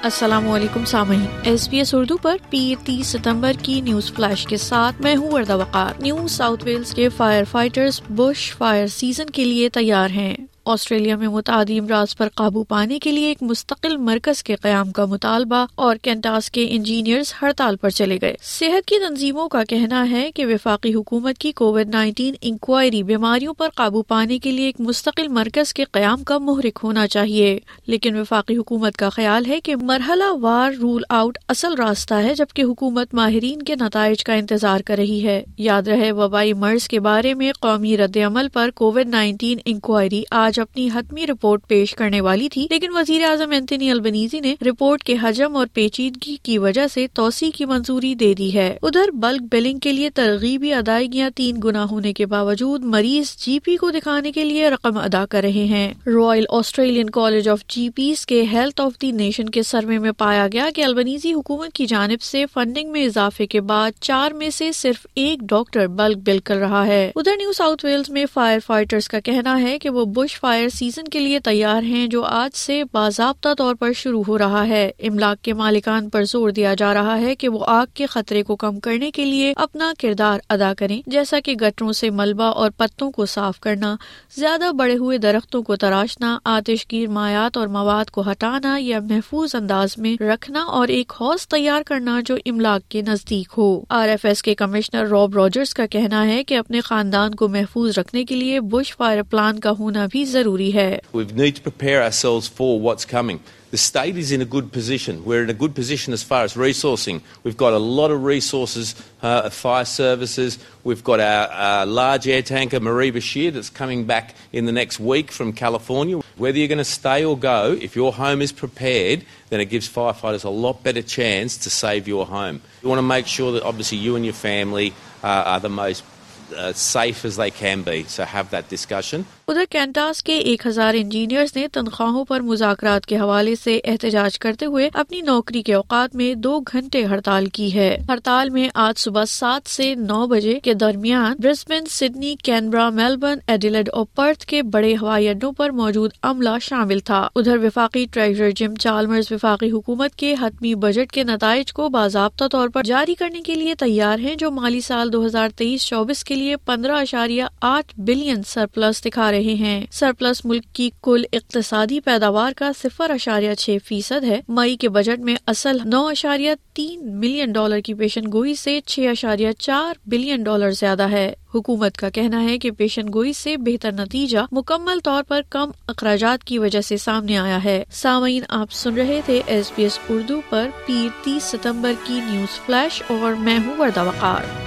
السلام علیکم سامعین، SBS اردو پر پیر 30 ستمبر کی نیوز فلیش کے ساتھ میں ہوں Warda Waqar. New South Wales کے fire fighters bush fire season کے لیے تیار ہیں۔ آسٹریلیا میں متعدی امراض پر قابو پانے کے لیے ایک مستقل مرکز کے قیام کا مطالبہ اور کینٹاس کے انجینئرز ہڑتال پر چلے گئے۔ صحت کی تنظیموں کا کہنا ہے کہ وفاقی حکومت کی کووڈ-19 انکوائری بیماریوں پر قابو پانے کے لیے ایک مستقل مرکز کے قیام کا محرک ہونا چاہیے، لیکن وفاقی حکومت کا خیال ہے کہ مرحلہ وار رول آؤٹ اصل راستہ ہے، جبکہ حکومت ماہرین کے نتائج کا انتظار کر رہی ہے۔ یاد رہے وبائی مرض کے بارے میں قومی رد عمل پر کووڈ-19 انکوائری آج اپنی حتمی رپورٹ پیش کرنے والی تھی، لیکن وزیر اعظم اینتھونی البنیزی نے رپورٹ کے حجم اور پیچیدگی کی وجہ سے توسیع کی منظوری دے دی ہے۔ ادھر بلک بلنگ کے لیے ترغیبی ادائیگیاں 3 گنا ہونے کے باوجود مریض جی پی کو دکھانے کے لیے رقم ادا کر رہے ہیں۔ Royal Australian College of G Ps کے ہیلتھ آف دی نیشن کے سروے میں پایا گیا کہ البنیزی حکومت کی جانب سے فنڈنگ میں اضافے کے بعد 4 میں سے صرف 1 ڈاکٹر بلک بل کر رہا ہے۔ ادھر نیو ساؤتھ ویلز میں فائر فائٹرز کا کہنا ہے کہ وہ بش فائر سیزن کے لیے تیار ہیں، جو آج سے باضابطہ طور پر شروع ہو رہا ہے۔ املاک کے مالکان پر زور دیا جا رہا ہے کہ وہ آگ کے خطرے کو کم کرنے کے لیے اپنا کردار ادا کریں، جیسا کہ گٹروں سے ملبہ اور پتوں کو صاف کرنا، زیادہ بڑے ہوئے درختوں کو تراشنا، آتش گیر مایات اور مواد کو ہٹانا یا محفوظ انداز میں رکھنا اور ایک حوض تیار کرنا جو املاک کے نزدیک ہو۔ RFS کے کمشنر روب راجرز کا کہنا ہے کہ اپنے خاندان کو محفوظ رکھنے کے لیے بش فائر پلان کا ہونا بھی ضروری ہے۔ We need to prepare ourselves for what's coming. The state is in a good position. We're in a good position as far as resourcing. We've got a lot of resources, fire services. We've got our large air tanker, Marie Bashir, that's coming back in the next week from California. Whether you're going to stay or go, if your home is prepared, then it gives firefighters a lot better chance to save your home. You want to make sure that obviously you and your family are the most safe as they can be. So have that discussion. ادھر Qantas کے 1000 engineers نے تنخواہوں پر مذاکرات کے حوالے سے احتجاج کرتے ہوئے اپنی نوکری کے اوقات میں 2 گھنٹے ہڑتال کی ہے۔ ہڑتال میں آج صبح 7 سے 9 بجے کے درمیان Brisbane, Sydney, Canberra, Melbourne, Adelaide اور پرتھ کے بڑے ہوائی اڈوں پر موجود عملہ شامل تھا۔ ادھر وفاقی ٹریجرر جم چالمرز وفاقی حکومت کے حتمی بجٹ کے نتائج کو باضابطہ طور پر جاری کرنے کے لیے تیار ہیں، جو مالی سال 2023-24 کے لیے 15.8 بلین سرپلس دکھا رہے ہیں۔ سرپلس ملک کی کل اقتصادی پیداوار کا 0.6% ہے۔ مئی کے بجٹ میں اصل $9.3 ملین کی پیشن گوئی سے $6.4 بلین زیادہ ہے۔ حکومت کا کہنا ہے کہ پیشن گوئی سے بہتر نتیجہ مکمل طور پر کم اخراجات کی وجہ سے سامنے آیا ہے۔ سامعین، آپ سن رہے تھے SBS اردو پر پیر 30 ستمبر کی نیوز فلیش اور میں ہوں وردہ وقار۔